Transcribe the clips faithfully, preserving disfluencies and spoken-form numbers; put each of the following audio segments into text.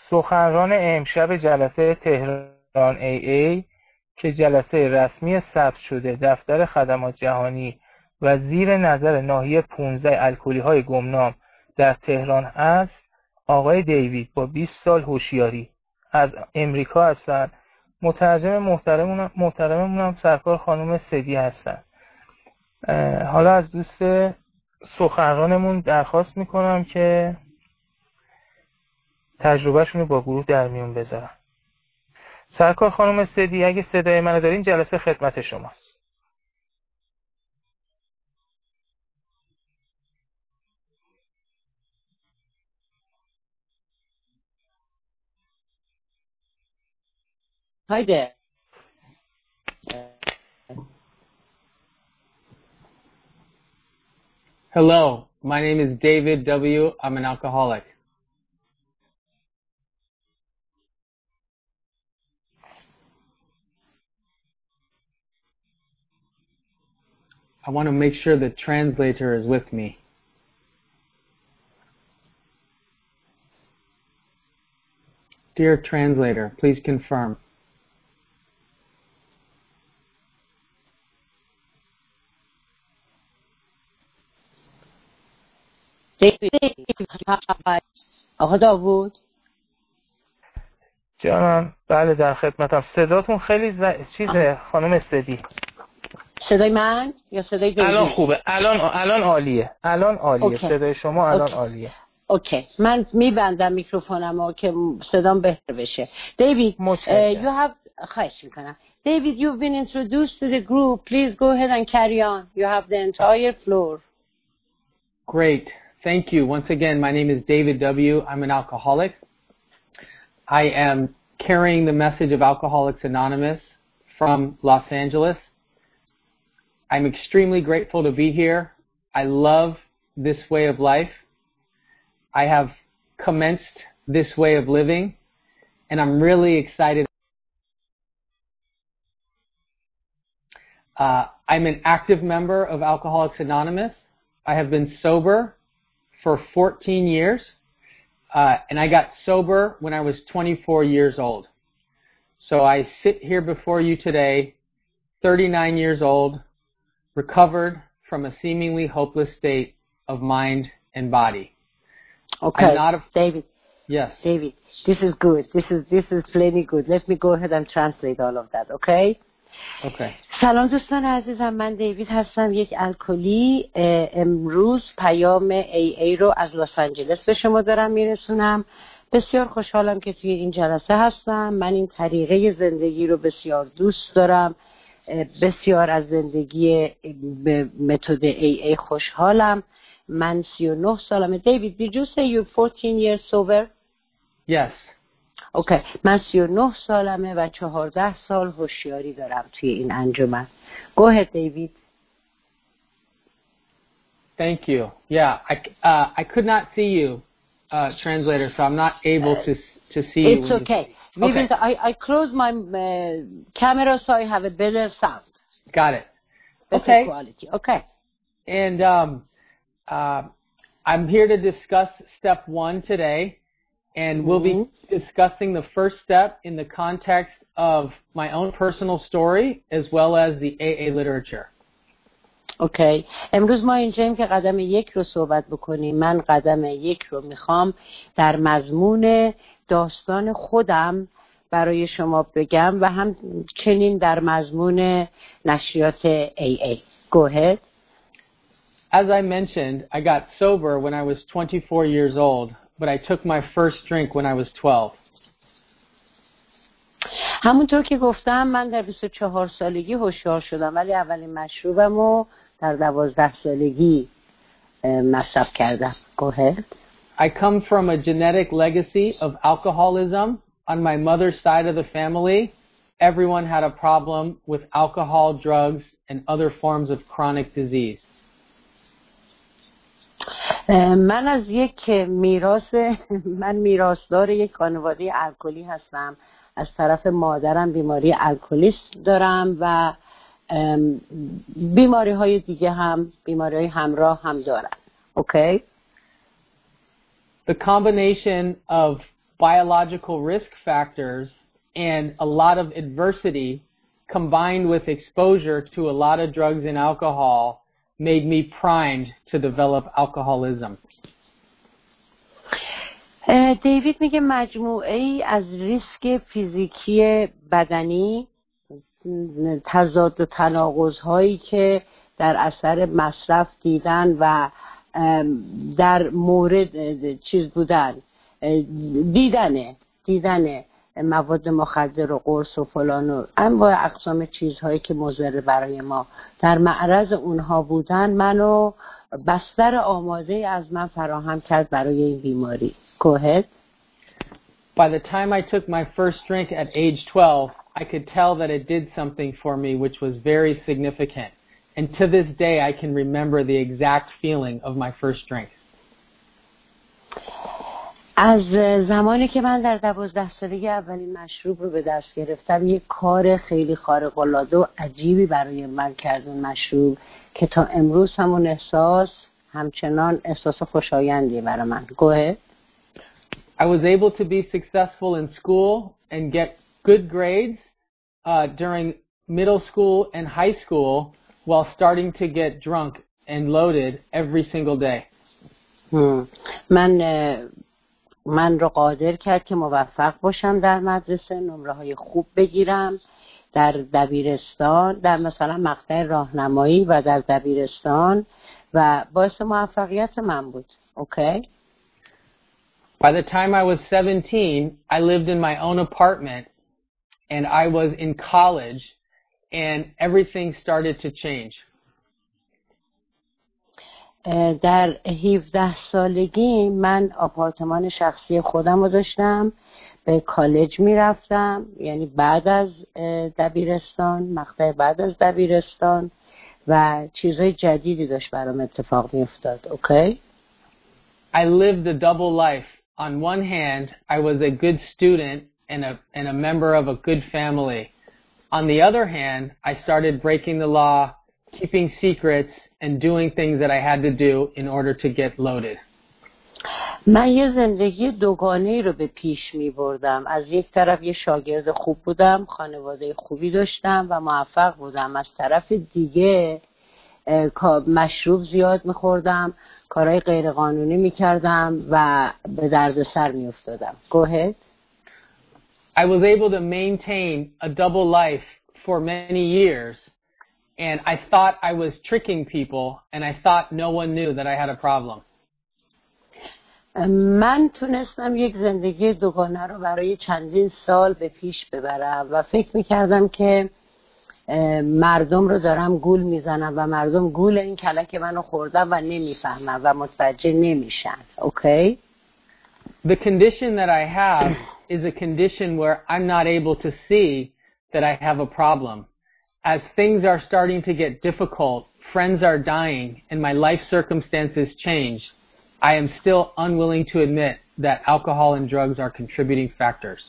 سخنران امشب جلسه تهران ای ای که جلسه رسمی ثبت شده دفتر خدمات جهانی و زیر نظر ناحیه پانزده الکلی‌های گمنام در تهران است، آقای دیوید با بیست سال هوشیاری از امریکا هستند. مترجم محترممون محترممون هم سرکار خانم سدی هستند. حالا از دوست سخنرانمون درخواست میکنم که تجربهشون رو با گروه در میون بذارن. سرکار خانم سدی، اگه صدای منو دارین جلسه خدمت شماست. Hi there. Hello, my name is David W. I'm an alcoholic. I want to make sure the translator is with me. Dear translator, please confirm. آقا داوود جانم، بله در خدمتم. صداتون خیلی ز... چیزه خانم سدی. صدای من یا صدای دیوید؟ الان خوبه، الان الان عالیه، الان عالیه. اوکی. صدای شما الان اوکی. عالیه. اوکی، من میبندم میکروفونمو که صدام بهتر بشه. دیوید، uh, you have خواهش میکنم. David, you've been introduced to the group. Please go ahead and carry on. You have the entire floor. Great. Thank you. Once again, my name is David W. I'm an alcoholic. I am carrying the message of Alcoholics Anonymous from Los Angeles. I'm extremely grateful to be here. I love this way of life. I have commenced this way of living, and I'm really excited. Uh, I'm an active member of Alcoholics Anonymous. I have been sober for fourteen years, uh, and I got sober when I was twenty-four years old. So I sit here before you today, thirty-nine years old, recovered from a seemingly hopeless state of mind and body. Okay, I'm not a... David. Yes. David, this is good. This is this is plenty good. Let me go ahead and translate all of that, okay? Okay. سلام دوستان عزیزم، من دیوید هستم، یک الکلی. امروز پیام ای ای رو از لس آنجلس به شما دارم میرسونم. بسیار خوشحالم که توی این جلسه هستم. من این طریقه زندگی رو بسیار دوست دارم. بسیار از زندگی به متد ای ای خوشحالم. من سی و نه سالمه. دیوید, did you say you're fourteen years sober? Yes. اوکی، من سی و نه سالمه و چهارده سال هوشیاری دارم توی این انجمن. Go ahead, David. Thank you. Yeah, I, uh, I could not see you, uh, translator, so I'm not able to to see you. It's okay. You... Okay. Will, I, I close my uh, camera so I have a better sound. Got it. Better okay. quality. Okay. And um, uh, I'm here to discuss step one today. And we'll be discussing the first step in the context of my own personal story as well as the ای ای literature. اوکی. امروز ما اینجاییم که قدم یک رو صحبت بکنیم. من قدم یک رو میخوام در مضمون داستان خودم برای شما بگم و همچنین در مضمون نشریات ای ای. Go ahead. As I mentioned, I got sober when I was twenty-four years old. But I took my first drink when I was twelve. همونطور که گفتم من در بیست و چهار سالگی هوشیار شدم ولی اولین مشروبمو در دوازده سالگی مصرف کردم. Go ahead. I come from a genetic legacy of alcoholism on my mother's side of the family. Everyone had a problem with alcohol, drugs, and other forms of chronic disease. من از یک میراث من میراثدار یک خانواده الکلی هستم. از طرف مادرم بیماری الکلیسم دارم و بیماری های دیگه هم بیماری های همراه هم دارم. اوکی. The combination of biological risk factors and a lot of adversity combined with exposure to a lot of drugs and alcohol made me primed to develop alcoholism. دیوید میگه مجموعه ای از ریسک فیزیکی بدنی، تضاد و تناقض هایی که در اثر مصرف دیدن و در مورد چیز بودن دیدنه دیدنه مواد مخدر و قرص و فلان و انواع اقسام چیزهایی که مضر برای ما در معرض اونها بودن منو بستر آماده از من فراهم کرد برای این بیماری. Go ahead. By the time I took my first drink at age twelve, I could tell that it did something for me which was very significant. And to this day, I can remember the exact feeling of my first drink. از زمانی که من در دوازده سالگی اولین مشروب رو به دست گرفتم، یک کار خیلی خارق العاده و عجیبی برای من کرد اون مشروب که تا امروز همون احساس همچنان احساس خوشایندی برای من. Go ahead. I was able to be successful in school and get good grades uh, during middle school and high school while starting to get drunk and loaded every single day. Hmm. من من رو قادر کرد که موفق باشم در مدرسه، نمره های خوب بگیرم در دبیرستان، در مثلا مقطع راهنمایی و در دبیرستان و باعث موفقیت من بود. Okay? By the time I was seventeen, I lived in my own apartment and I was in college and everything started to change. در هفده سالگی من آپارتمان شخصی خودم رو داشتم، به کالج می رفتم، یعنی بعد از دبیرستان، مقطع بعد از دبیرستان و چیزهای جدیدی داشت برام اتفاق می افتاد. Okay? I lived a double life. On one hand, I was a good student and a, and a member of a good family. On the other hand, I started breaking the law, keeping secrets, and doing things that I had to do in order to get loaded. من یه زندگی دوگانه‌ای رو به پیش می بردم. از یک طرف یه شاگرد خوب بودم، خانواده خوبی داشتم و موفق بودم. از طرف دیگه مشروب زیاد می خوردم، کارهای غیر قانونی می کردم و به دردسر می افتادم. Go ahead. I was able to maintain a double life for many years. And I thought I was tricking people, and I thought no one knew that I had a problem. من تونستم یک زندگی دوگانه رو برای چندین سال به پیش ببرم و فکر میکردم که مردم رو دارم گول میزنم و مردم گول این کلک منو خوردن و نمیفهمن و متوجه نمیشن. Okay? The condition that I have is a condition where I'm not able to see that I have a problem. As things are starting to get difficult, friends are dying, and my life circumstances change, I am still unwilling to admit that alcohol and drugs are contributing factors.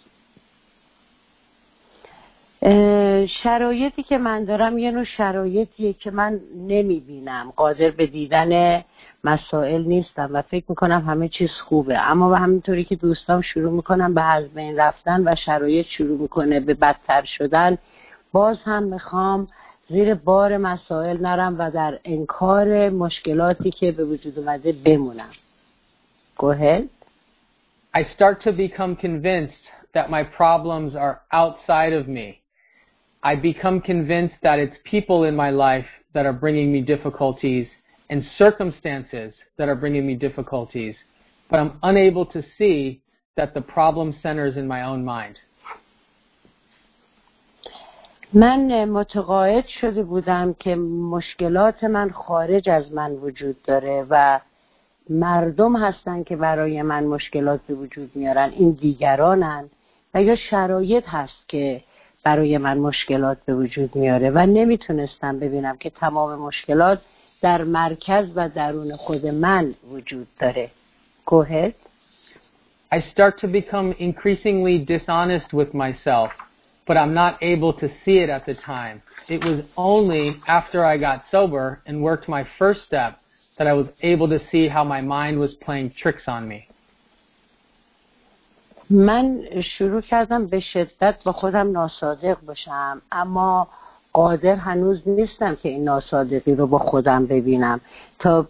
شرایطی که من دارم یه نوع شرایطیه که من نمیبینم، قادر به دیدن مسائل نیستم و فکر میکنم همه چیز خوبه، اما و همینطوری که دوستام شروع میکنم به از بین رفتن و شرایط شروع میکنه به بدتر شدن، باز هم میخوام زیر بار مسائل نرم و در انکار مشکلاتی که به وجود اومده بمونم. Go ahead. I start to become convinced that my problems are outside of me. I become convinced that it's people in my life that are bringing me difficulties and circumstances that are bringing me difficulties, but I'm unable to see that the problem centers in my own mind. من متقاعد شده بودم که مشکلات من خارج از من وجود داره و مردم هستن که برای من مشکلات به وجود میارن، این دیگرانن و یا شرایط هست که برای من مشکلات به وجود میاره و نمیتونستم ببینم که تمام مشکلات در مرکز و درون خود من وجود داره. Go ahead. I start to become increasingly dishonest with myself, but I'm not able to see it at the time. It was only after I got sober and worked my first step that I was able to see how my mind was playing tricks on me. من شروع کردم به شدت با خودم ناصادق باشم، اما قادر هنوز نیستم که این ناصادقی رو با خودم ببینم. تا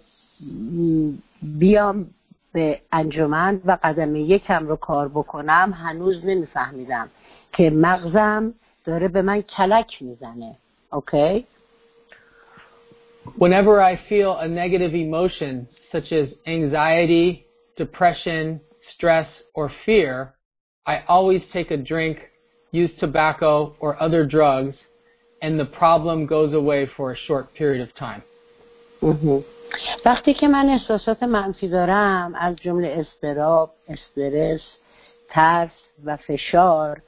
بیام به انجمن و قدم یکم رو کار بکنم هنوز نمیفهمیدم که مغزم داره به من کلک میزنه. اوکی؟ Whenever I feel a negative emotion such as anxiety, depression, stress, or fear, I always take a drink, use tobacco or other drugs, and the problem goes away for a short period of time. وقتی که من احساسات منفی دارم از جمله اضطراب، استرس، ترس و فشار،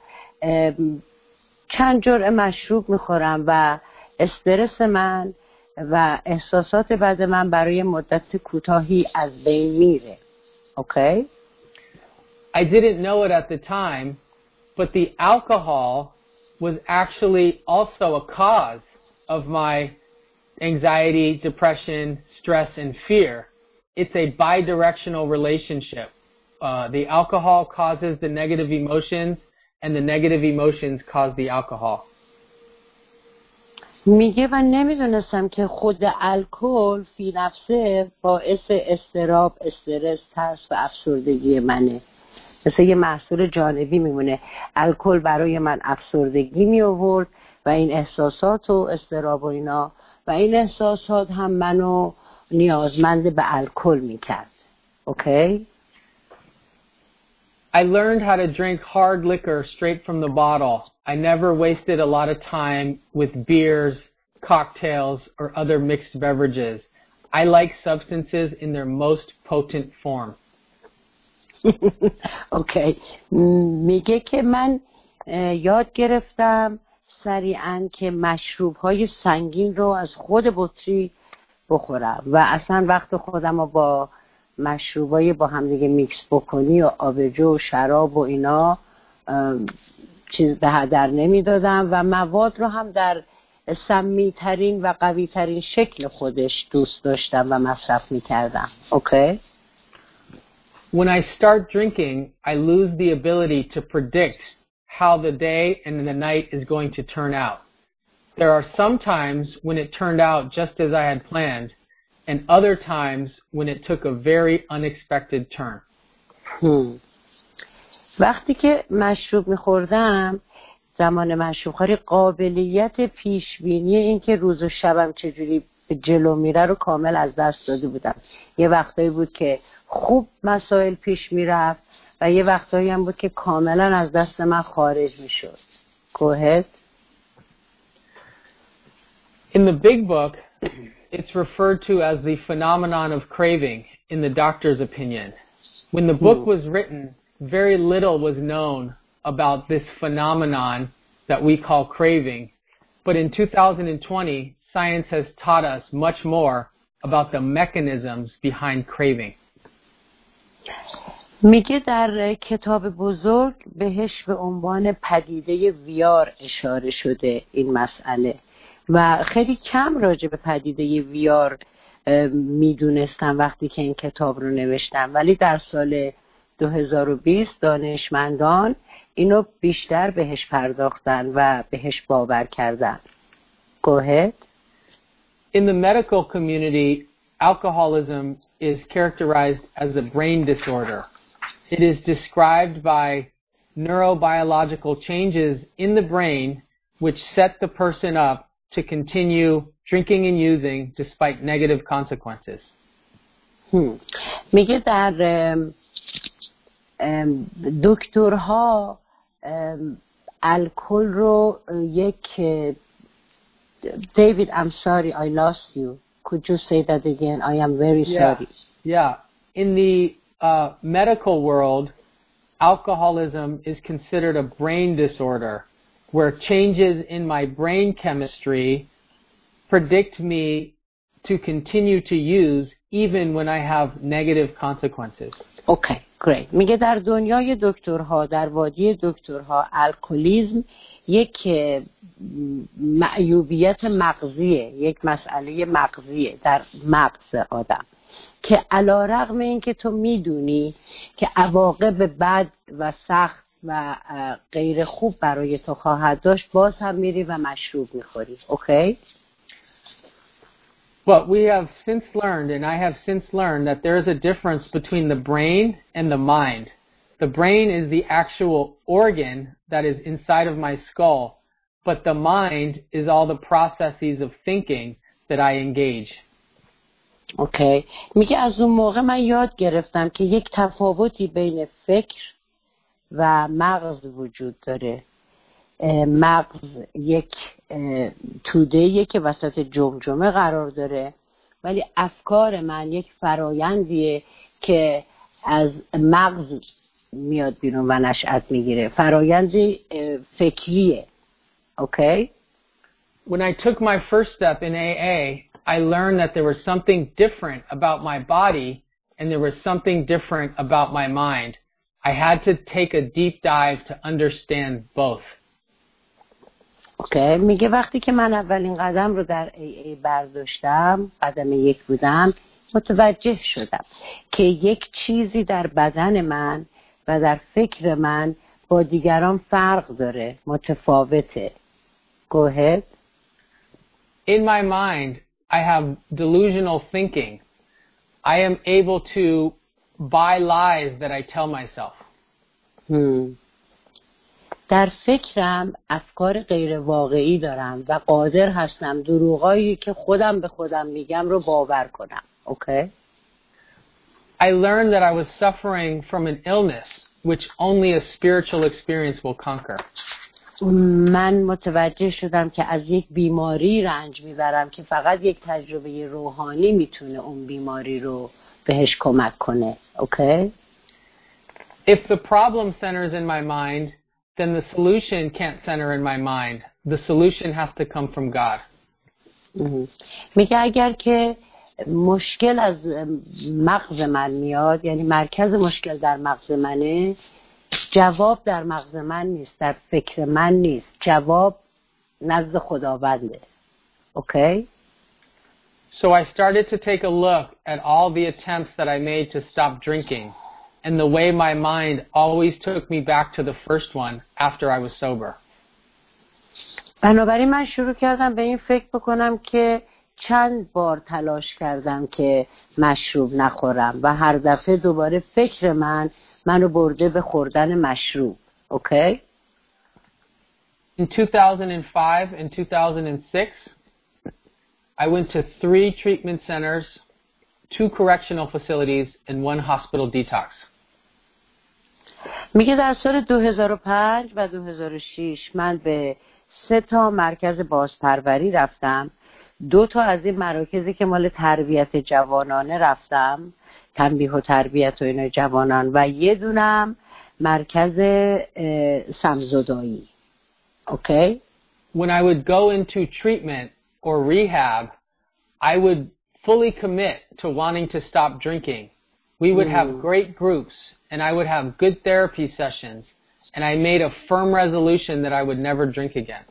چند جرعه مشروب میخورم و استرس من و احساسات بد من برای مدت کوتاهی از بین میره. Okay? I didn't know it at the time, but the alcohol was actually also a cause of my anxiety, depression, stress, and fear. It's a bidirectional relationship. Uh, the alcohol causes the negative emotions, and the negative emotions cause the alcohol. میگه و نمیدونستم که خود الکل فی نفسه باعث اضطراب، استرس، ترس و افسردگی منه. مثل یه محصول جانبی میمونه. الکل برای من افسردگی می آورد و این احساسات و اضطراب و اینا و این احساسات هم منو نیازمند به الکل میکرد. اوکی؟ I learned how to drink hard liquor straight from the bottle. I never wasted a lot of time with beers, cocktails, or other mixed beverages. I like substances in their most potent form. اوکی. میگه که من یاد گرفتم سریعا که مشروب های سنگین رو از خود بطری بخورم و اصلا وقت خودم رو با مشروبای با هم دیگه میکس بکنی و آبجو و شراب و اینا چیز به هدر نمیدادم و مواد رو هم در سمی ترین و قوی ترین شکل خودش دوست داشتم و مصرف میکردم. اوکی؟ When I start drinking, I lose the ability to predict how the day and the night is going to turn out. There are some times when it turned out just as I had planned, and other times when it took a very unexpected turn. Hmm. وقتی که مشروب میخوردم زمان مشروب خوری قابلیت پیشبینی این که روز و شبم چجوری به جلو میره رو کامل از دست داده بودم. یه وقتایی بود که خوب مسائل پیش میرفت و یه وقتایی هم بود که کاملا از دست من خارج میشد. Go ahead. In the big book, it's referred to as the phenomenon of craving in the doctor's opinion. When the book was written, very little was known about this phenomenon that we call craving. But in two thousand twenty, science has taught us much more about the mechanisms behind craving. میگه در کتاب بزرگ بهش به عنوان پدیده ویار اشاره شده این مسئله و خیلی کم راجع به پدیده ویار میدونستم وقتی که این کتاب رو نوشتم، ولی در سال دو هزار و بیست دانشمندان اینو بیشتر بهش پرداختن و بهش باور کردن. Go ahead. In the medical community, alcoholism is characterized as a brain disorder. It is described by neurobiological changes in the brain which set the person up to continue drinking and using despite negative consequences. Hmm. میگه در دکترها الکل رو یک David, I'm sorry, I lost you. Could you say that again? I am very yeah. sorry. Yeah. In the uh, medical world, alcoholism is considered a brain disorder where changes in my brain chemistry predict me to continue to use even when I have negative consequences. Okay, great. میگه در دنیای دکترها، در وادی دکترها، الکلیسم یک معیوبیت مغزیه، یک مسئله مغزیه در مغز آدم که علیرغم این که تو میدونی که عواقب بد و سخت و غیر خوب برای تو خواهد داشت، باز هم میری و مشروب میخوری. اوکی؟ But we have since learned, and I have since learned, that there is a difference between the brain and the mind. The brain is the actual organ that is inside of my skull, but the mind is all the processes of thinking that I engage. اوکی. میگه از اون موقع من یاد گرفتم که یک تفاوتی بین فکر و مغز وجود داره. مغز یک توده‌ایه که وسط جمجمه قرار داره، ولی افکار من یک فرایندیه که از مغز میاد بیرون و نشأت میگیره. فرایندی فکریه. اوکی؟ When I took my first step in A A, I learned that there was something different about my body and there was something different about my mind. I had to take a deep dive to understand both. اوکی. میگه وقتی که من اولین قدم رو در ای ای برداشتم، قدم یک بودم، متوجه شدم که یک چیزی در بدن من و در فکر من با دیگران فرق داره، متفاوته. Go ahead. In my mind, I have delusional thinking. I am able to buy lies that I tell myself. Hmm. در فکرم افکار غیر واقعی دارم و قادر هستم دروغایی که خودم به خودم میگم رو باور کنم. Okay? I learned that I was suffering from an illness which only a spiritual experience will conquer. من متوجه شدم که از یک بیماری رنج میبرم که فقط یک تجربه روحانی میتونه اون بیماری رو بهش کمک کنه. Okay? If the problem centers in my mind, then the solution can't center in my mind. The solution has to come from God. میگه اگر که مشکل از مغز من میاد، یعنی مرکز مشکل در مغز منه، جواب در مغز من نیست، در فکر من نیست، جواب نزد خداونده. اوکی؟ So I started to take a look at all the attempts that I made to stop drinking and the way my mind always took me back to the first one after I was sober. بنابراین من شروع کردم به این فکر بکنم که چند بار تلاش کردم که مشروب نخورم و هر دفعه دوباره فکر من منو برده به خوردن مشروب. اوکی؟ In two thousand five and two thousand six, I went to three treatment centers, two correctional facilities, and one hospital detox. میگه در سال دو هزار و پنج و دو هزار و شش من به سه تا مرکز بازپروری رفتم، دو تا از این مراکزی که مال تربیت جوانانه رفتم، تنبیه و تربیت و اینا جوانان، و یه دونم مرکز سمزدایی. اوکی؟ When I would go into treatment or rehab, I would fully commit to wanting to stop drinking. We would have great groups and I would have good therapy sessions and I made a firm resolution that I would never drink again.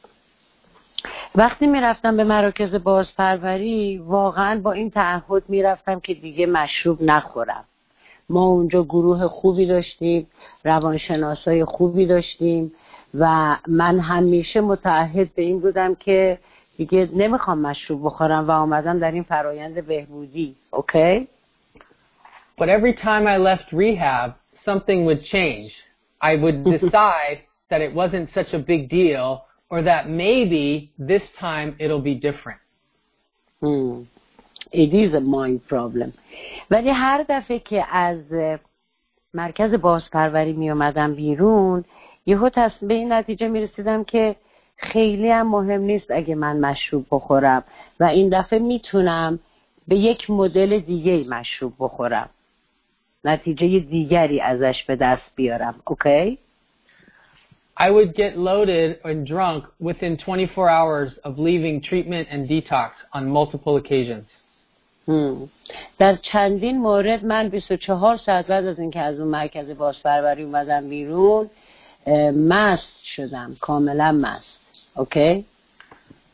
وقتی میرفتم به مراکز بازپروری واقعا با این تعهد میرفتم که دیگه مشروب نخورم. ما اونجا گروه خوبی داشتیم، روانشناسای خوبی داشتیم و من همیشه متعهد به این بودم که دیگه نمیخوام مشروب بخورم و آمدم در این فرایند بهبودی. اوکی؟ But every time I left rehab, something would change. I would decide that it wasn't such a big deal or that maybe this time it'll be different. Hmm. It is a mind problem. ولی هر دفعه که از مرکز بازپروری می اومدم بیرون، یهو تصمیم به این نتیجه می رسیدم که خیلی هم مهم نیست اگه من مشروب بخورم و این دفعه میتونم به یک مدل دیگه مشروب بخورم، نتیجه دیگری ازش به دست بیارم. اوکی؟ I would get loaded and drunk within twenty-four hours of leaving treatment and detox on multiple occasions. Hmm. در چندین مورد من بیست و چهار ساعت بعد از اینکه از اون مرکز بازپروری اومدم بیرون مست شدم، کاملا مست. اوکی؟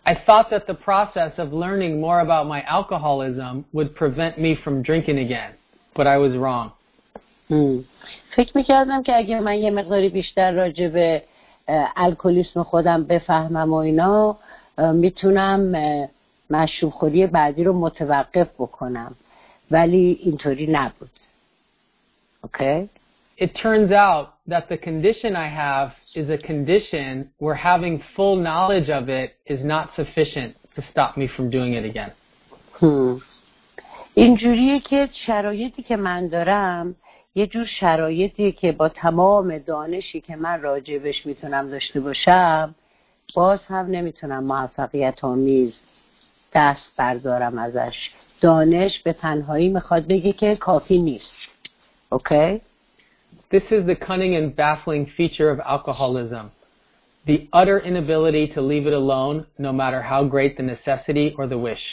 I thought that the process of learning more about my alcoholism would prevent me from drinking again, but I was wrong. فکر میکردم که اگه من یه مقداری بیشتر راجع به الکلیسم خودم بفهمم و اینا میتونم مشروب خوری بعدی رو متوقف بکنم، ولی اینطوری نبود. Okay? It turns out that the condition I have is a condition where having full knowledge of it is not sufficient to stop me from doing it again. Hmm. اینجوریه که شرایطی که من دارم یه جور شرایطیه که با تمام دانشی که من راجبش میتونم داشته باشم باز هم نمیتونم موفقیت آمیز دست بردارم ازش. دانش به تنهایی میخواد بگه که کافی نیست. Okay? This is the cunning and baffling feature of alcoholism. The utter inability to leave it alone, no matter how great the necessity or the wish.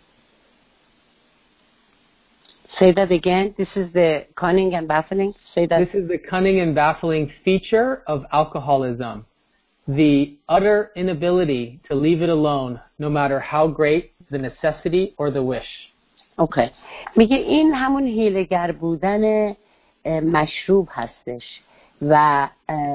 Say that again. This is the cunning and baffling. Say that. This is the cunning and baffling feature of alcoholism. The utter inability to leave it alone, no matter how great the necessity or the wish. Okay. میگه این همون حیله‌گر بودن مشروب هستش و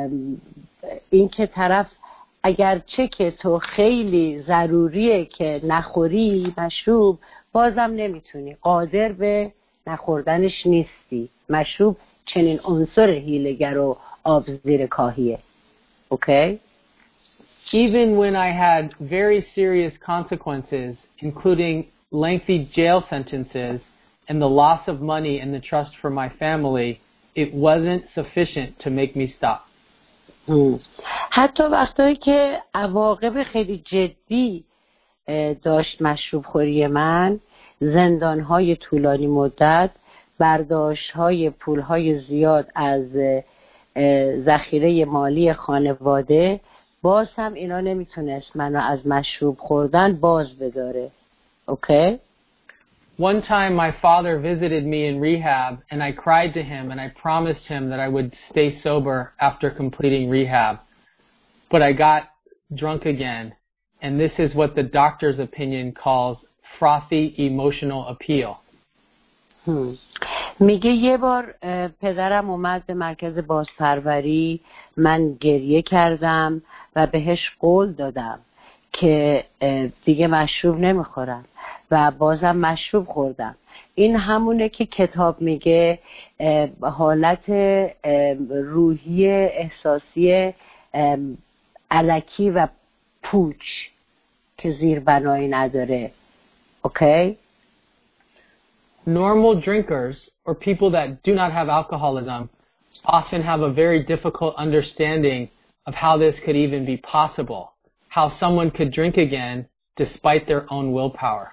این که طرف اگرچه که تو خیلی ضروریه که نخوری مشروب بازم نمیتونی، قادر به نخوردنش نیستی. مشروب چنین عنصر حیله‌گر و آب زیر کاهیه. Okay? Even when I had very serious consequences, including lengthy jail sentences and the loss of money and the trust for my family, it wasn't sufficient to make me stop. حتی وقتایی که عواقب خیلی جدی داشت مشروب خوری من، زندانهای طولانی مدت، برداشتهای پولهای زیاد از ذخیره مالی خانواده، باز هم اینا نمیتونست منو از مشروب خوردن باز بداره. Okay? One time my father visited me in rehab and I cried to him and I promised him that I would stay sober after completing rehab. But I got drunk again, and this is what the doctor's opinion calls frothy emotional appeal. Hmm. میگه یه بار پدرم اومد به مرکز بازپروری، من گریه کردم و بهش قول دادم که دیگه مشروب نمیخورم و بازم مشروب خوردم. این همونه که کتاب میگه حالت روحی احساسی الکی و پوچ که زیر بنایی نداره. Okay? Normal drinkers or people that do not have alcoholism often have a very difficult understanding of how this could even be possible, how someone could drink again despite their own willpower.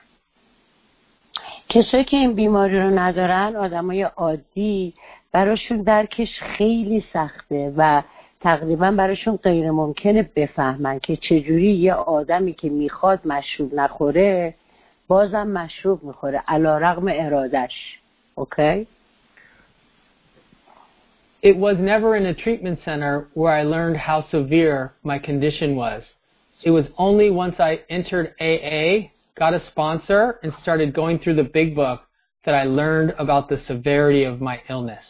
کسایی که این بیماری رو ندارن، آدمای عادی، براشون درکش خیلی سخته و تقریبا براشون غیر ممکنه بفهمن که چجوری یه آدمی که میخواد مشروب نخوره بازم مشروب میخوره علیرغم ارادش. Okay? It was never in a treatment center where I learned how severe my condition was. It was only once I entered A A, got a sponsor, and started going through the big book that I learned about the severity of my illness.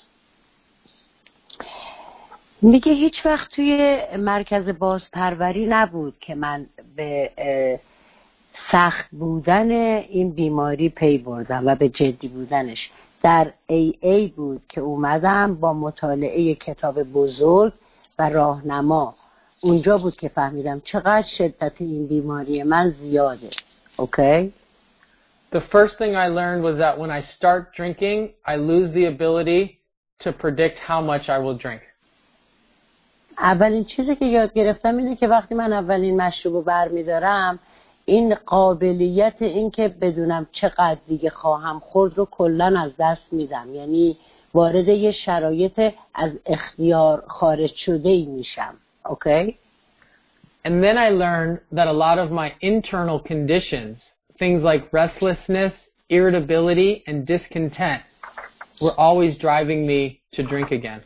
میگه هیچ وقت توی مرکز بازپروری نبود که من به سخت بودن این بیماری پی بردم و به جدی بودنش. در ای ای بود که اومدم با مطالعه کتاب بزرگ و راهنما. اونجا بود که فهمیدم چقدر شدت این بیماری من زیاده. Okay? The first thing I learned was that when I start drinking, I lose the ability to predict how much I will drink. اولین چیزی که یاد گرفتم اینه که وقتی من اولین مشروب رو برمیدارم، این قابلیت این که بدونم چقدر دیگه خواهم خورد رو کلن از دست میدم. یعنی وارد یه شرایط از اختیار خارج شده ای میشم. Okay? And then I learned that a lot of my internal conditions, things like restlessness, irritability, and discontent, were always driving me to drink again.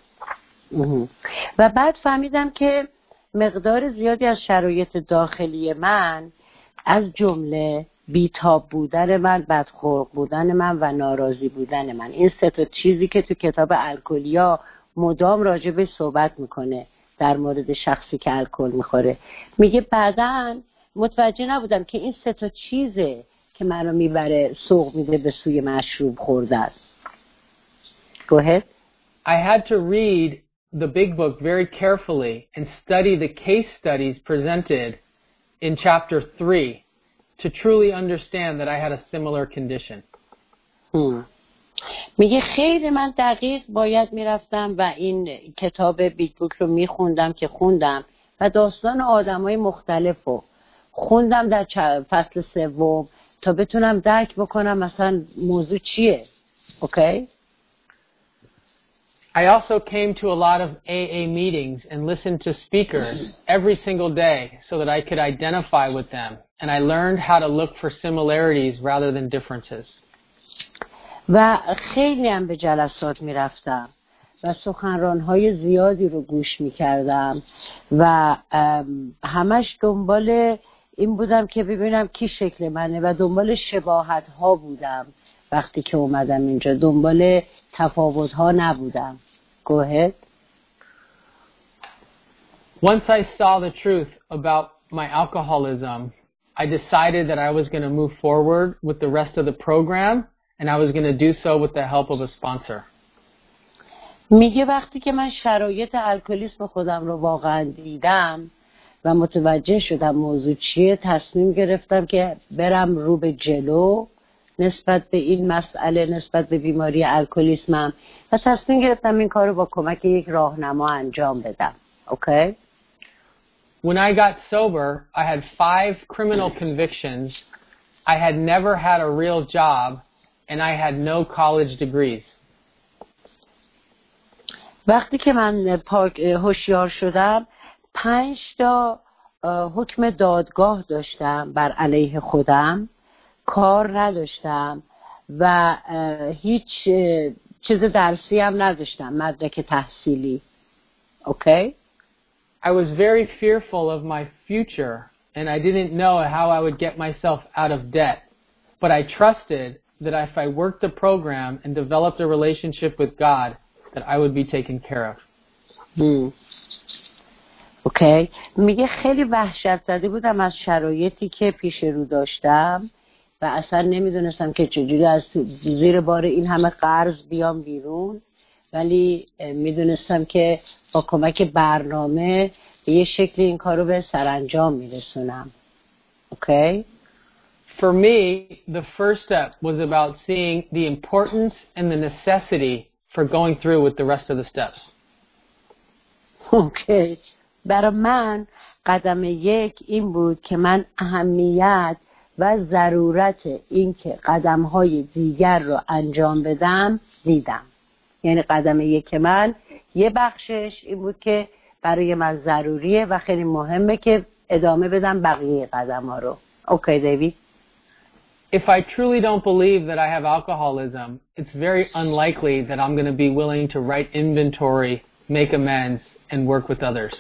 و بعد فهمیدم که مقدار زیادی از شرایط داخلی من از جمله بیتاب بودن من، بدخلق بودن من و ناراضی بودن من. این سه تا چیزی که تو کتاب الکلیا مدام راجع به صحبت میکنه در مورد شخصی که الکل میخوره. میگه بعداً متوجه نبودم که این سه تا چیزه که منو میبره سوق میده به سوی مشروب خوردن. Go ahead. I had to read the big book very carefully and study the case studies presented in chapter three to truly understand that I had a similar condition. Hmm. میگه خیلی من دقیق باید میرفتم و این کتاب بیگ بوک رو میخوندم که خوندم و داستان آدمای مختلفو خوندم در فصل سوم تا بتونم درک بکنم مثلا موضوع چیه. اوکی؟ I also came to a lot of A A meetings and listened to speakers every single day so that I could identify with them, and I learned how to look for similarities rather than differences. و خیلی هم به جلسات می رفتم و سخنران‌های زیادی رو گوش می کردم و همش دنبال این بودم که ببینم کی شکل منه و دنبال شباهت‌ها بودم. وقتی که اومدم اینجا دنبال تفاوت‌ها نبودم. Go ahead. Once I saw the truth about my alcoholism, I decided that I was going to move forward with the rest of the program, and I was going to do so with the help of a sponsor. میگه وقتی که من شرایط الکلیسم خودم رو واقعا دیدم و متوجه شدم موضوع چیه، تصمیم گرفتم که برم رو به جلو نسبت به این مسئله، نسبت به بیماری الکلیسمم و تصمیم گرفتم این کار رو با کمک یک راهنما انجام بدم. اوکی؟ When I got sober, I had five criminal convictions. I had never had a real job, and I had no college degrees. وقتی که من پاک هوشیار شدم، پنج تا حکم دادگاه داشتم بر علیه خودم، کار نداشتم و هیچ چیز درسی هم نداشتم، مدرک تحصیلی. اوکی؟ I was very fearful of my future, and I didn't know how I would get myself out of debt. But I trusted that if I worked the program and developed a relationship with God, that I would be taken care of. Hmm. اوکی. میگه خیلی وحشت زده بودم از شرایطی که پیش رو داشتم و اصلا نمیدونستم که چجوری از زیر بار این همه قرض بیام بیرون، ولی میدونستم که با کمک برنامه به یه شکلی این کار رو به سرانجام میرسونم. اوکی؟ For me, the first step was about seeing the importance and the necessity for going through with the rest of the steps. اوکی. برای من قدم یک این بود که من اهمیت و ضرورت این که قدم‌های دیگر رو انجام بدم دیدم. یعنی قدم یک من یه بخشش این بود که برای من ضروریه و خیلی مهمه که ادامه بدم بقیه قدم‌ها رو. اوکی دیوید؟ If I truly don't believe that I have alcoholism, it's very unlikely that I'm going to be willing to write inventory, make amends, and work with others.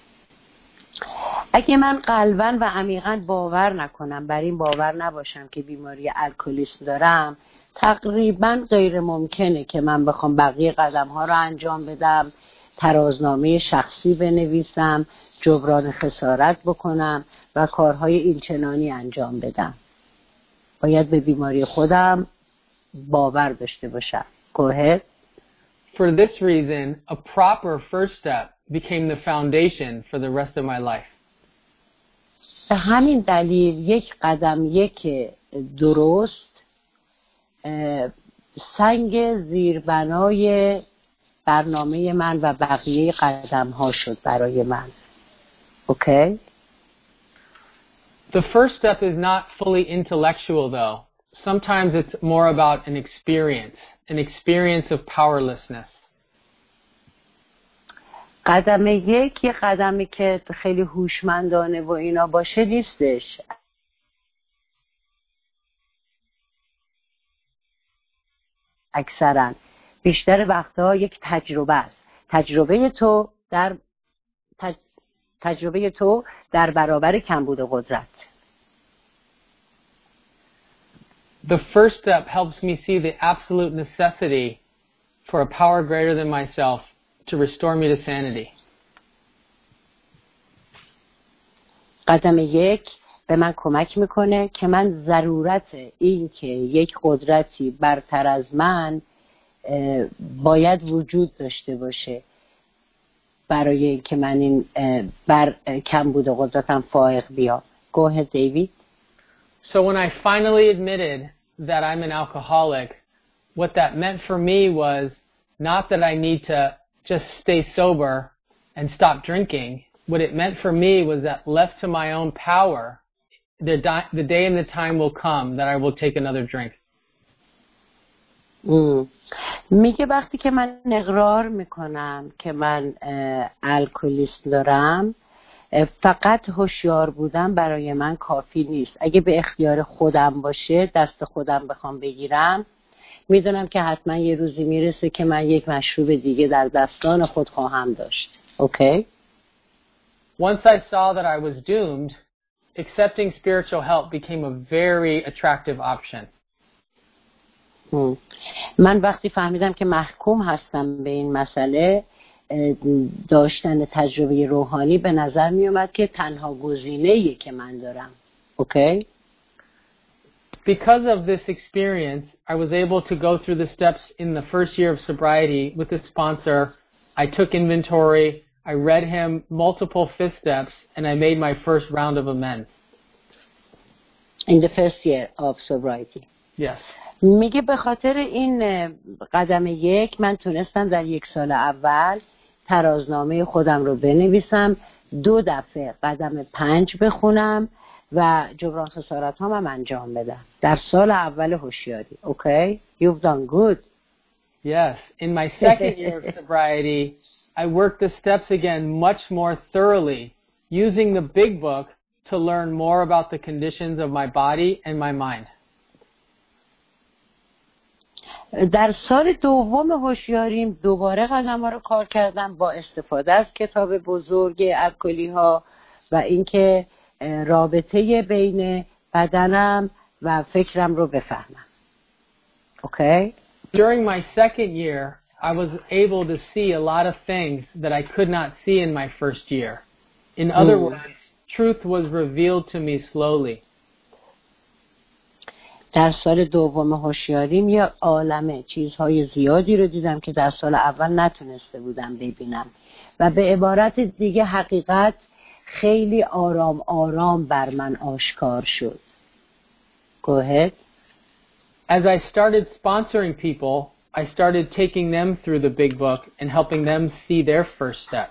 اگه من قلباً و عمیقاً باور نکنم، بر این باور نباشم که بیماری الکلیسم دارم، تقریباً غیر ممکنه که من بخوام بقیه قدم‌ها رو انجام بدم، ترازنامه شخصی بنویسم، جبران خسارت بکنم و کارهای اینچنانی انجام بدم. باید به بیماری خودم باور داشته باشم. Go ahead. For this reason, a proper first step became the foundation for the rest of my life. به همین دلیل یک قدم یک درست سنگ زیربنای برنامه من و بقیه قدم ها شد برای من. اوکی؟ The first step is not fully intellectual though. Sometimes it's more about an experience, an experience of powerlessness. قدم یک یه قدمی که خیلی هوشمندانه و اینا باشه نیستش. اکثرا بیشتر وقتها یک تجربه است. تجربه تو در تج... تجربه تو در برابر کمبود قدرت. the first step helps me see the absolute necessity for a power greater than myself to restore me to sanity. قدم یک به من کمک میکنه که من ضرورت این که یک قدرتی برتر از من باید وجود داشته باشه برای اینکه من این بر کم بوده قدرتم فائق بیام. Go ahead, David. So when I finally admitted that I'm an alcoholic, what that meant for me was not that I need to just stay sober and stop drinking. What it meant for me was that left to my own power, the, di- the day and the time will come that I will take another drink. Mm. میگه وقتی که من اقرار میکنم که من الکلیسم دارم، فقط هوشیار بودن برای من کافی نیست. اگه به اختیار خودم باشه، دست خودم بخوام بگیرم، میدونم که حتما یه روزی میرسه که من یک مشروب دیگه در دستان خود خواهم داشت. اوکی؟ Once I saw that I was doomed, accepting spiritual help became a very attractive option. من وقتی فهمیدم که محکوم هستم به این مسئله، داشتن تجربه روحانی به نظر می اومد که تنها گزینه‌ایه که من دارم. اوکی؟ Because of this experience, I was able to go through the steps in the first year of sobriety with a sponsor. I took inventory, I read him multiple fifth steps, and I made my first round of amends. In the first year of sobriety. Yes. میگه به خاطر این قدم یک من تونستم در یک سال اول ترازنامه خودم رو بنویسم، دو دفعه قدم پنج بخونم و جبران خسارت هم, هم انجام بدم در سال اول هوشیاری. اوکی؟ You've done good. Yes. In my second year of sobriety, I worked the steps again much more thoroughly, using the big book to learn more about the conditions of my body and my mind. در سال دوم هوشیاریم دوباره قدم‌ها رو کار کردم با استفاده از کتاب بزرگ الکلی ها و اینکه رابطه بین بدنم و فکرم رو بفهمم. Okay? During my second year, I was able to see a lot of things that I could not see in my first year. In other mm. words, truth was revealed to me slowly. در سال دوم هوشیاریم یه عالمه چیزهای زیادی رو دیدم که در سال اول نتونسته بودم ببینم و به عبارت دیگه حقیقت خیلی آرام آرام بر من آشکار شد. Go ahead. As I started sponsoring people, I started taking them through the big book and helping them see their first step.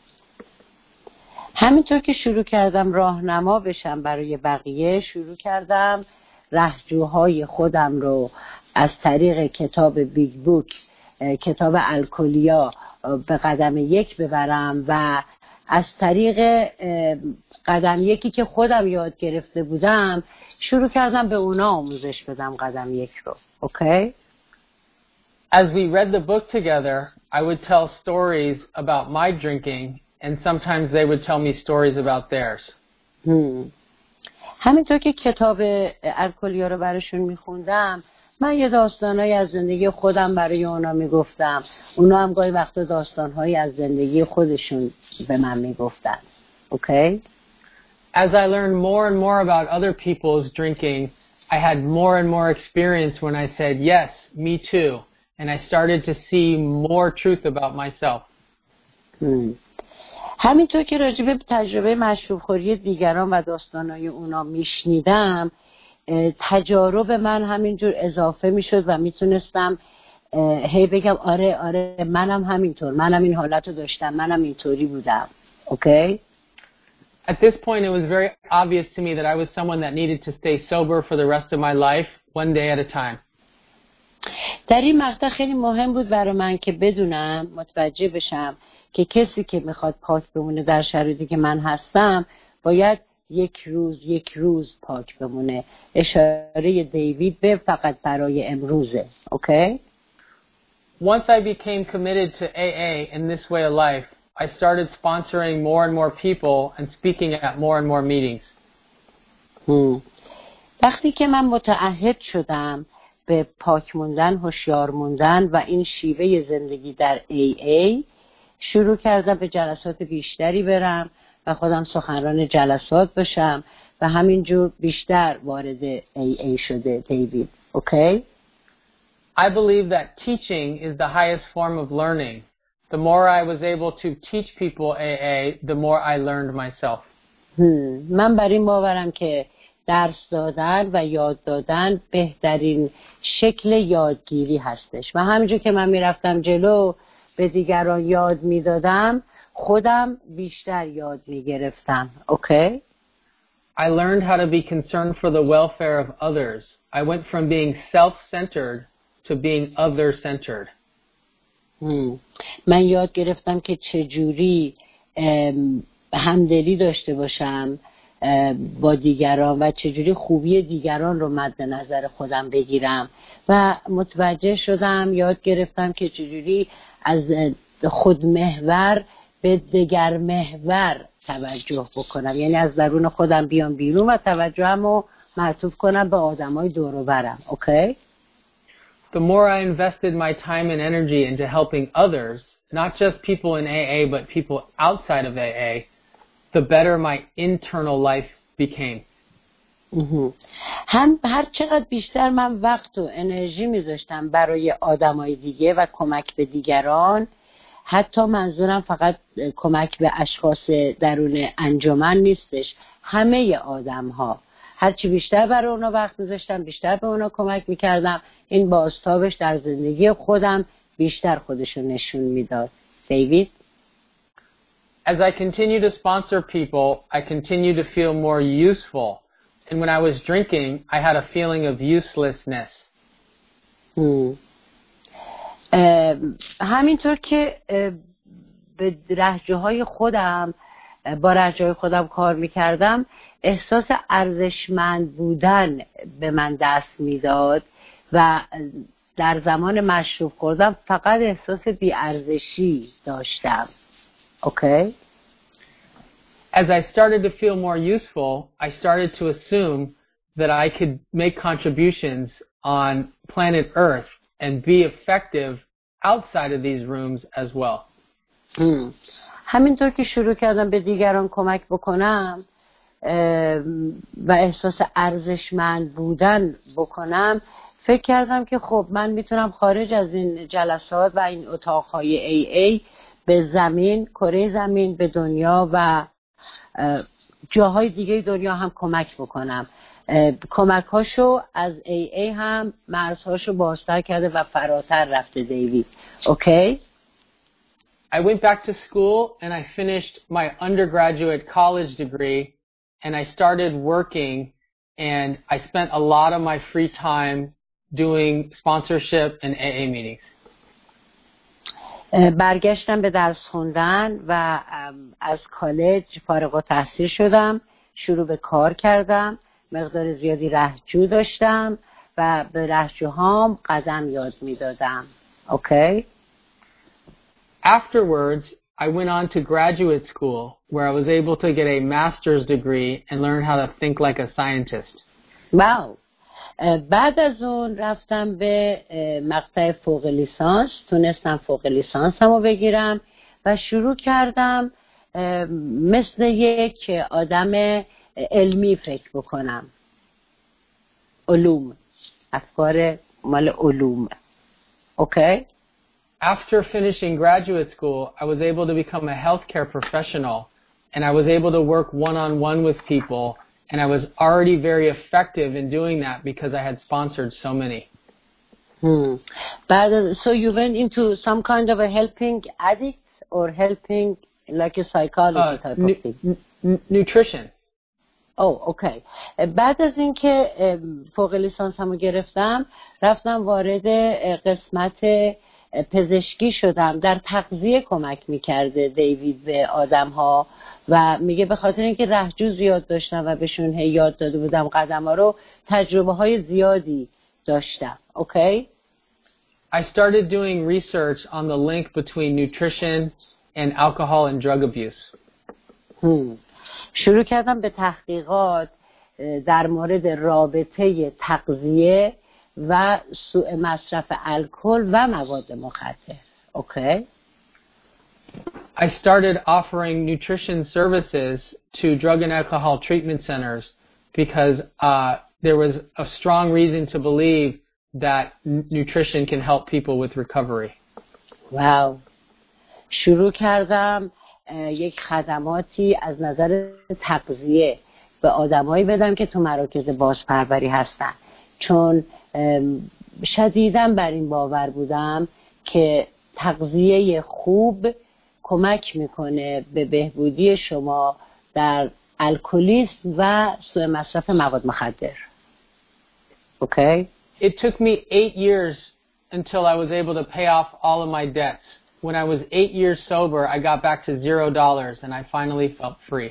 همینطور که شروع کردم راهنما بشم برای بقیه، شروع کردم رهجوهای خودم رو از طریق کتاب بیگ بوک، کتاب الکلیا به قدم یک ببرم و از طریق قدم یکی که خودم یاد گرفته بودم شروع کردم به اونا آموزش بدم قدم یک رو. اوکی؟ As we read the book together, I would tell stories about my drinking and sometimes they would tell me stories about theirs. Hmm. همینطور که کتاب الکلیا رو براشون میخوندم من یه داستانهایی از زندگی خودم برای اونا میگفتم، اونا هم گاهی وقتا داستانهایی از زندگی خودشون به من میگفتن. اوکی؟ As I learned more and more about other people's drinking, I had more and more experience when I said, yes, me too. And I started to see more truth about myself. Hmm. همینطور که راجع به تجربه مشروب خوری دیگران و داستانهای اونا میشنیدم، تجارب من همینجور اضافه میشد و میتونستم هی بگم آره آره منم همینطور، منم این حالت رو داشتم، منم اینطوری بودم. اوکی؟ At this point it was very obvious to me that I was someone that needed to stay sober for the rest of my life, one day at a time. در این مقطع خیلی مهم بود برای من که بدونم، متوجه بشم که کسی که میخواد پاک بمونه در شرایطی که من هستم باید یک روز یک روز پاک بمونه. اشاره دیوید به فقط برای امروزه. اوکی؟ Once I became committed to A A in this way of life, I started sponsoring more and more people and speaking at more and more meetings. Hmm. وقتی که من متعهد شدم به پاک موندن، هوشیار موندن و این شیوه زندگی در ای ای، شروع کردم به جلسات بیشتری برم و خودم سخنران جلسات بشم و همینجور بیشتر وارد ای ای شده دیوید. اوکی؟ I believe that teaching is the highest form of learning. The more I was able to teach people A A, the more I learned myself. hmm. من بر این باورم که درس دادن و یاد دادن بهترین شکل یادگیری هستش و همینجور که من میرفتم جلو به دیگران یاد میدادم خودم بیشتر یاد میگرفتم. اوکی؟ I learned how to be concerned for the welfare of others. I went from being self-centered to being other-centered. hmm. من یاد گرفتم که چجوری همدلی داشته باشم با دیگران و چجوری خوبی دیگران رو مد نظر خودم بگیرم و متوجه شدم، یاد گرفتم که چجوری از خودمحور به دگر محور توجه بکنم، یعنی از درون خودم بیام بیرون و توجهمو معطوف کنم به آدمای دور و برم. اوکی؟ The more I invested my time and energy into helping others, not just people in A A but people outside of A A, the better my internal life became. هم هر چقدر بیشتر من وقت و انرژی میذاشتم برای آدمای دیگه و کمک به دیگران، حتی منظورم فقط کمک به اشخاص درون انجمن نیستش، همه آدم ها، هرچی بیشتر برای اونا وقت میذاشتم بیشتر به اونا کمک میکردم، این بازتابش در زندگی خودم بیشتر خودشو نشون میداد. دیوید؟ As I continue to sponsor people, I continue to feel more useful. And when I was drinking, I had a feeling of uselessness. Hmm. همینطور که به رهجوهای خودم با رهجوهای خودم کار میکردم، احساس ارزشمند بودن به من دست میداد و در زمان مشروب خوردم فقط احساس بی‌ارزشی داشتم. Okay? As I started to feel more useful, I started to assume that I could make contributions on planet Earth and be effective outside of these rooms as well. Hmm. همینطور که شروع کردم به دیگران کمک بکنم و احساس ارزشمند بودن بکنم، فکر کردم که خب من میتونم خارج از این جلسات و این اتاقهای ای ای به زمین، کره زمین، به دنیا و جاهای دیگه دنیا هم کمک بکنم. کمک هاشو از ای ای هم مرزهاشو بازتر کرده و فراتر رفته. دیوید، اوکی؟ I went back to school and I finished my undergraduate college degree and I started working and I spent a lot of my free time doing sponsorship and A A meetings. برگشتم به درس خوندن و از کالج فارغ التحصیل شدم، شروع به کار کردم، مقدار زیادی رهجو داشتم و به رهجوهام قدم یاد میدادم. اوکی؟ Afterwards, I went on to graduate school where I was able to get a master's degree and learn how to think like a scientist. واو. بعد از اون رفتم به مقطع فوق لیسانس، تونستم فوق لیسانسمو بگیرم و شروع کردم مثل یک آدم علمی فکر بکنم. علوم، افکار مال علوم. اوکی؟ After finishing graduate school, I was able to become a healthcare professional and I was able to work one-on-one with people and I was already very effective in doing that because I had sponsored so many. Hmm. But uh, so you went into some kind of a helping addicts or helping like a psychology uh, type nu- of thing? N- nutrition. Oh, okay. بعد از اینکه فوق لیسانسمو گرفتم، رفتم وارد قسمت پزشکی شدم. در تغذیه کمک میکرده دیوید به آدم ها و میگه به خاطر اینکه رهجو زیاد داشتم و بهشون یاد داده بودم قدم ها رو، تجربه های زیادی داشتم. اوکی؟ I started doing research on the link between nutrition and alcohol and drug abuse. Hmm. شروع کردم به تحقیقات در مورد رابطه تغذیه و سوء مصرف الکل و مواد مخدر. اوکی؟ I started offering nutrition services to drug and alcohol treatment centers because uh, there was a strong reason to believe that n- nutrition can help people with recovery. واو. شروع کردم یک خدماتی از نظر تغذیه به آدمایی بدم که تو مراکز بازپروری هستن، چون شدیداً بر این باور بودم که تغذیه خوب کمک میکنه به بهبودی شما در الکلیسم و سوء مصرف مواد مخدر. Okay? It took me eight years until I was able to pay off all of my debts. When I was eight years sober, I got back to zero dollars and I finally felt free.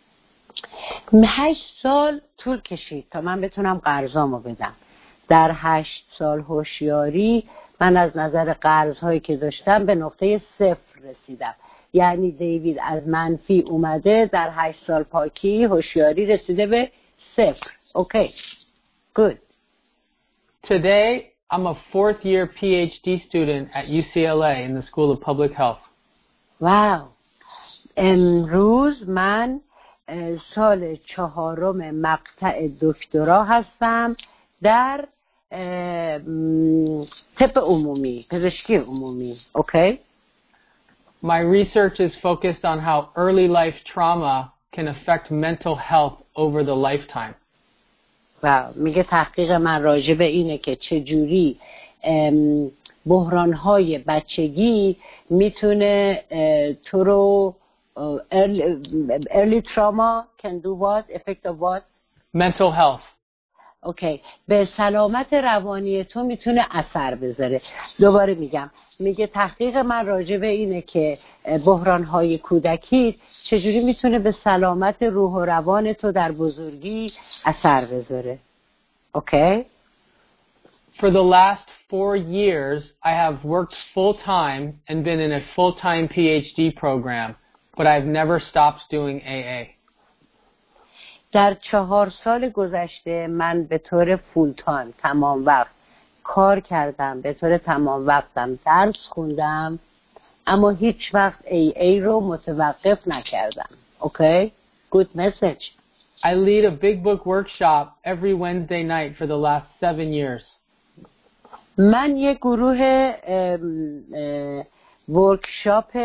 هشت سال طول کشید تا من بتونم قرضامو بدم. در هشت سال هوشیاری من از نظر قرضهایی که داشتم به نقطه صفر رسیدم. یعنی دیوید از منفی اومده، در هشت سال پاکی هوشیاری رسیده به صفر. اوکی. Good. Today, I'm a fourth year P H D student at U C L A in the School of Public Health. واو. امروز من سال چهارم مقطع دکترا هستم در طب عمومی، پزشکی عمومی. اوکی؟ My research is focused on how early life trauma can affect mental health over the lifetime. واو. میگه تحقیق من راجع به اینه که چجوری بحران‌های بچگی میتونه تو رو early, early trauma can do what? Effect of what? Mental health. اوکی. به سلامت روانی تو میتونه اثر بذاره. دوباره میگم، میگه تحقیق من راجع به اینه که بحران‌های کودکی چجوری میتونه به سلامت روح و روان تو در بزرگی اثر بذاره. اوکی؟ For the last four years, I have worked full-time and been in a full-time P H D program, but I've never stopped doing A A. در چهار سال گذشته من به طور فول تایم تمام وقت کار کردم، به طور تمام وقتم درس خوندم، اما هیچ وقت ای ای رو متوقف نکردم. اوکی؟ Good message. I lead a big book workshop every Wednesday night for the last seven years. من یک گروه ورکشاپ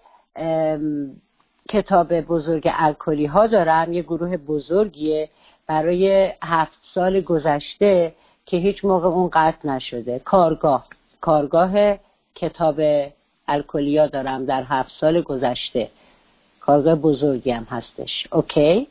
کتاب بزرگ الکلی ها دارم، یه گروه بزرگیه برای هفت سال گذشته که هیچ موقع اون قطع نشده. کارگاه کارگاه کتاب الکلی ها دارم در هفت سال گذشته. کارگاه بزرگی هم هستش. اوکی؟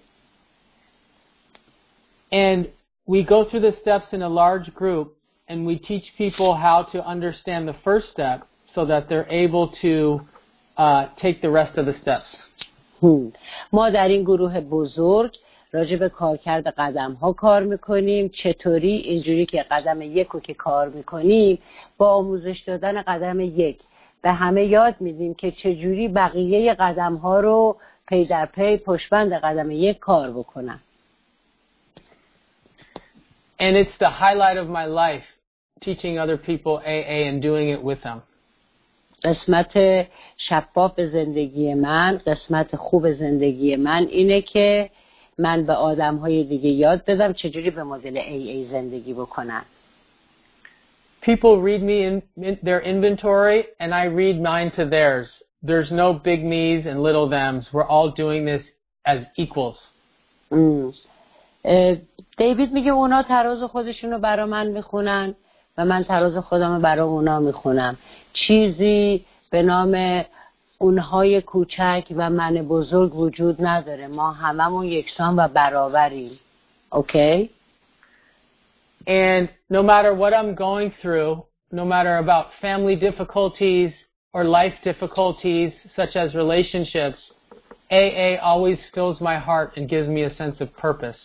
And we go through the steps in a large group and we teach people how to understand the first step so that they're able to uh, take the rest of the steps. ما در این گروه بزرگ راجع به کارکرد قدم ها کار میکنیم. چطوری؟ اینجوری که قدم یک رو که کار میکنیم با آموزش دادن قدم یک به همه یاد میدیم که چجوری بقیه قدم ها رو پی در پی پشتبند قدم یک کار بکنن. And it's the highlight of my life, teaching other people A A and doing it with them. قسمت شفاف زندگی من، قسمت خوب زندگی من اینه که من به آدم‌های دیگه یاد بدم چجوری به مدل ای ای زندگی بکنن. People read me in, in their inventory and I read mine to theirs. There's no big me's and little them's. We're all doing this as equals. دیوید میگه اونا تراز خودشونو برا من میخونن و من تراز خودمو برا اونا میخونم. چیزی به نام اونهای کوچک و من بزرگ وجود نداره. ما هممون یکسان و برابریم. اوکی؟ And no matter what I'm going through, no matter about family difficulties or life difficulties such as relationships, A A always fills my heart and gives me a sense of purpose.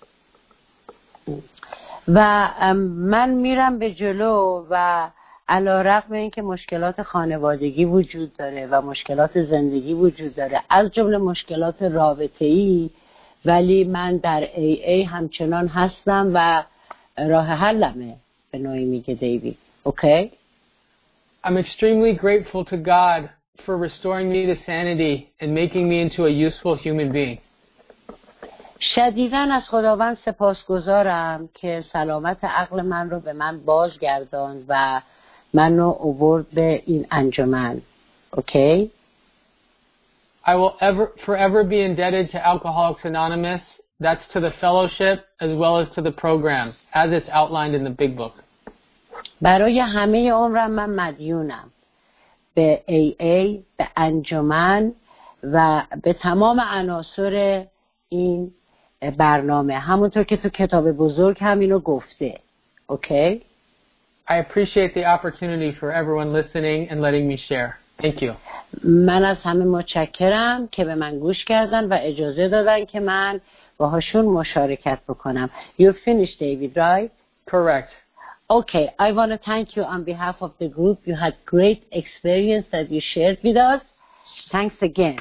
و من میرم به جلو و علیرغم اینکه مشکلات خانوادگی وجود داره و مشکلات زندگی وجود داره، از جمله مشکلات رابطه‌ای، ولی من در ای ای همچنان هستم و راه حلمه به نوعی میگه دیوید. اوکی؟ I'm extremely grateful to God for restoring me to sanity and making me into a useful human being. شدیداً از خداوند سپاسگزارم که سلامت عقل من رو به من بازگرداند و منو آورد به این انجمن. اوکی؟ I will ever forever be indebted to Alcoholics Anonymous. That's to the fellowship as well as to the program as it's outlined in the big book. برای همه عمرم من مدیونم به ای ای، به انجمن و به تمام عناصر این برنامه، همونطور که تو کتاب بزرگ همینو گفته. اوکی؟ I appreciate the opportunity for everyone listening and letting me share. Thank you. من از همه متشکرم که به من گوش کردن و اجازه دادن که من باهاشون مشارکت بکنم. You finished, David, right? Correct. Okay, I want to thank you on behalf of the group. You had great experience that you shared with us. Thanks again.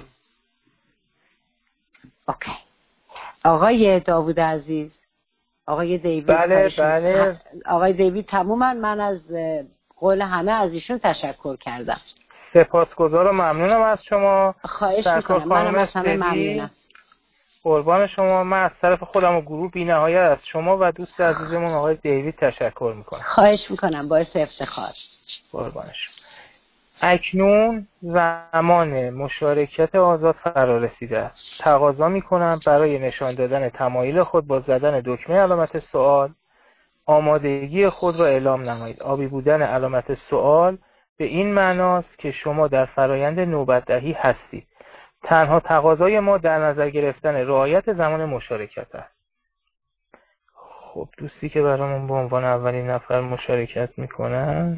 Okay. آقای داوود عزیز، آقای دیوید، بله بله آقای دیوید تماما من از قول همه از ایشون تشکر کردم. سپاسگزار و ممنونم از شما. خواهش میکنم. منم از همه ممنونم. قربان شما. من از طرف خودم و گروه بی‌نهایت از شما و دوست عزیزمون آقای دیوید تشکر میکنم. خواهش میکنم. باعث افتخار. قربان شما. اکنون زمان مشارکت آزاد فرا رسیده است. تقاضا میکنم برای نشان دادن تمایل خود با زدن دکمه علامت سوال آمادگی خود را اعلام نمایید. آبی بودن علامت سوال به این معناست که شما در فرایند نوبت دهی هستید. تنها تقاضای ما در نظر گرفتن رعایت زمان مشارکت است. خب دوستی که برامون به عنوان اولین نفر مشارکت میکنن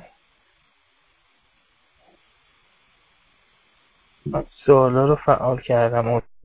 سوالا رو فعال کردم.